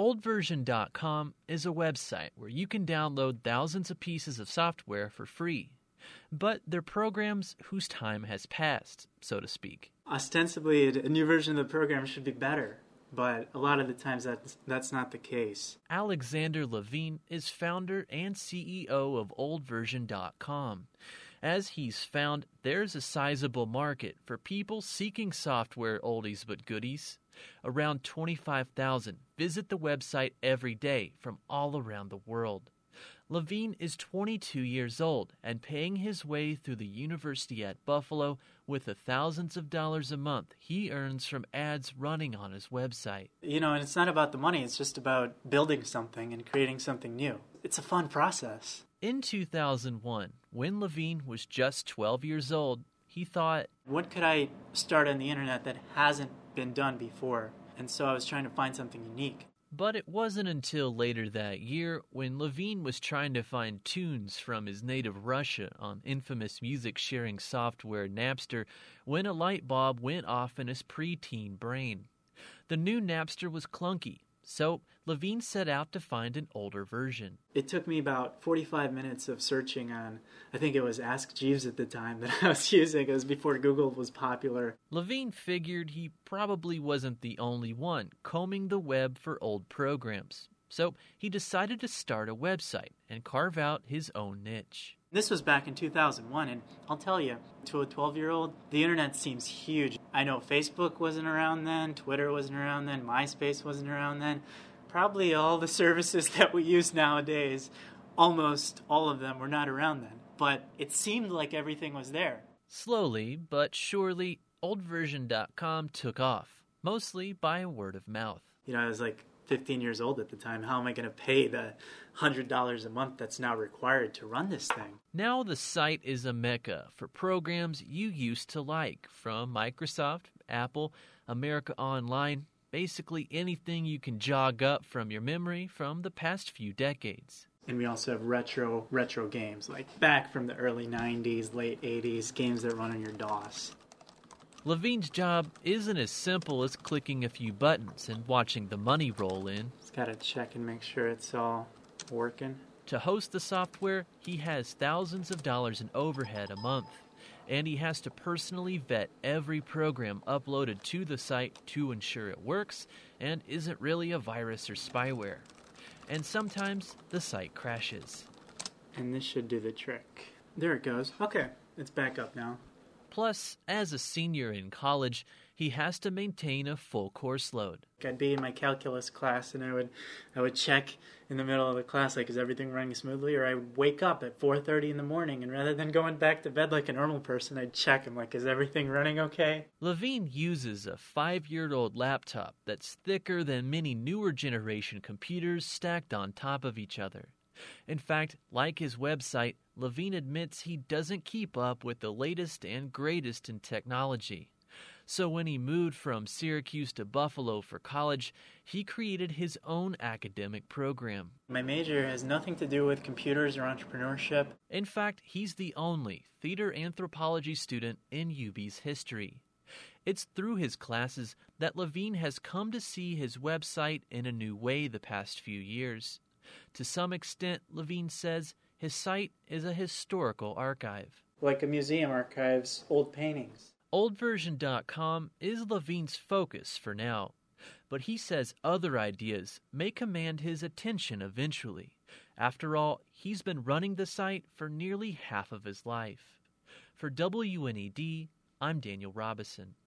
Oldversion.com is a website where you can download thousands of pieces of software for free. But they're programs whose time has passed, so to speak. Ostensibly, a new version of the program should be better, but a lot of the times that's not the case. Alexander Levine is founder and CEO of Oldversion.com. As he's found, there's a sizable market for people seeking software oldies but goodies. Around 25,000 visit the website every day from all around the world. Levine is 22 years old and paying his way through the university at Buffalo with the thousands of dollars a month he earns from ads running on his website. And it's not about the money, it's just about building something and creating something new. It's a fun process. In 2001, when Levine was just 12 years old, he thought, what could I start on the internet that hasn't been done before? And so I was trying to find something unique. But it wasn't until later that year, when Levine was trying to find tunes from his native Russia on infamous music-sharing software Napster, when a light bulb went off in his preteen brain. The new Napster was clunky, so Levine set out to find an older version. It took me about 45 minutes of searching on, I think it was Ask Jeeves at the time that I was using. It was before Google was popular. Levine figured he probably wasn't the only one combing the web for old programs. So he decided to start a website and carve out his own niche. This was back in 2001, and I'll tell you, to a 12-year-old, the internet seems huge. I know Facebook wasn't around then, Twitter wasn't around then, MySpace wasn't around then. Probably all the services that we use nowadays, almost all of them were not around then. But it seemed like everything was there. Slowly but surely, Oldversion.com took off, mostly by word of mouth. I was like 15 years old at the time. How am I going to pay the $100 a month that's now required to run this thing? Now the site is a mecca for programs you used to like, from Microsoft, Apple, America Online, basically anything you can jog up from your memory from the past few decades. And we also have retro games, like back from the early 90s, late 80s, games that run on your DOS. Levine's job isn't as simple as clicking a few buttons and watching the money roll in. Just gotta check and make sure it's all working. To host the software, he has thousands of dollars in overhead a month, and he has to personally vet every program uploaded to the site to ensure it works and isn't really a virus or spyware. And sometimes the site crashes. And this should do the trick. There it goes. Okay, it's back up now. Plus, as a senior in college, he has to maintain a full course load. I'd be in my calculus class, and I would check in the middle of the class, like, is everything running smoothly? Or I would wake up at 4:30 in the morning, and rather than going back to bed like a normal person, I'd check. I'm like, is everything running okay? Levine uses a 5-year-old laptop that's thicker than many newer generation computers stacked on top of each other. In fact, like his website, Levine admits he doesn't keep up with the latest and greatest in technology. So when he moved from Syracuse to Buffalo for college, he created his own academic program. My major has nothing to do with computers or entrepreneurship. In fact, he's the only theater anthropology student in UB's history. It's through his classes that Levine has come to see his website in a new way the past few years. To some extent, Levine says, his site is a historical archive. Like a museum archives old paintings. Oldversion.com is Levine's focus for now, but he says other ideas may command his attention eventually. After all, he's been running the site for nearly half of his life. For WNED, I'm Daniel Robison.